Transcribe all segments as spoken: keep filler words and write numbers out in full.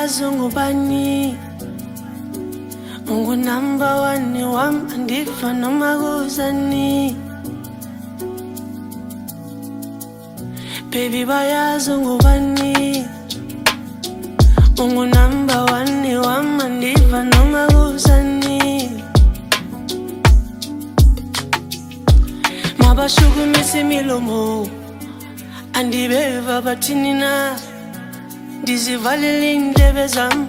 bayazi ngubani ungu number one wam andifa noma kuzani. Baby bayazi ngubani ungu number one wam andifa noma kuzani. Mabashukumisa milomo andibeva bathini na ndizivalela indlebe zami.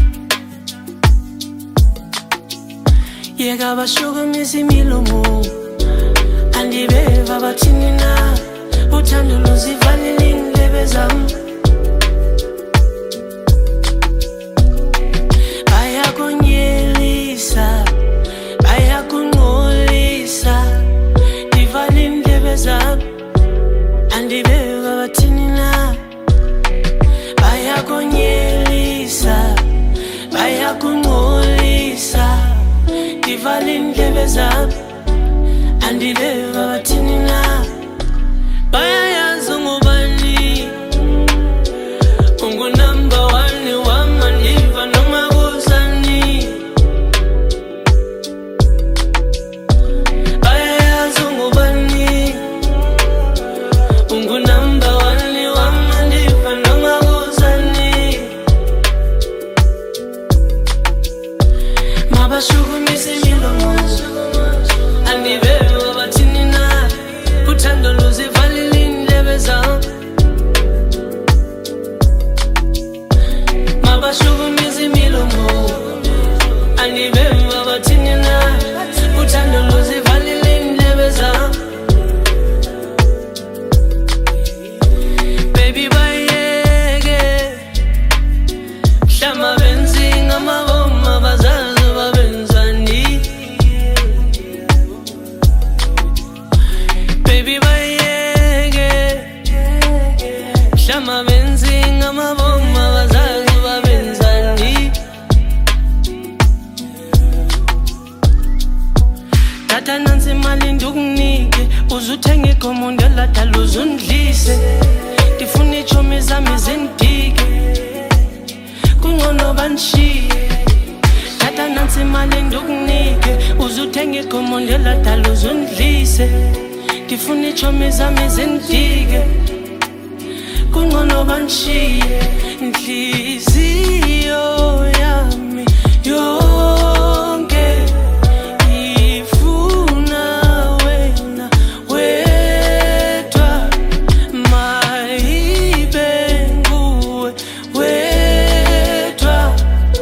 Yeka bashukumisa imilomo andibeva bathini na uthando luzivalela indlebe zami. Bayakonyelisa bayakungcolisa ndivala indlebe zami andibeva bathini na. Bayakonyelisa bayakungcolisa ndivala indlebe zami andibeva bathini na. Bayayazi ngubani ungu number one wami andifa noma kuzani. Bayayazi ngubani ungu number one wami andifa noma kuzani. Mabashukumisa imilomo andibeva bathini na uthando luzivalela indlebe zami. Mabashukumisa imilomo andibeva bathini na uthando luzivalela indlebe zami. Baby bayeke hlama benzi ngamaboma bazazi babenzani. Baby bayeke hlama benzi ngamaboma bazazi babenzani. Tata nansi imali ndikunike uzuthenge igoma ngeladala uzundlise. Ndifuna iitshomi zami zindike kungcono bandishiye. Tata nansi imali ndikunike uzuthenge igoma ngeladala uzundlise. Ndifuna iitshomi zami zindike kungcono bandishiye. Inhliziyo yami yonke ifuna wena wedwa mayibe nguwe wedwa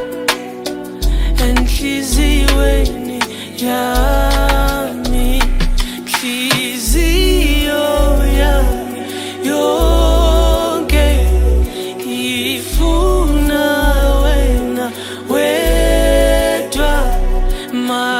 enhliziyweni yami. Inhliziyo yami yonke ifuna wena wedwa.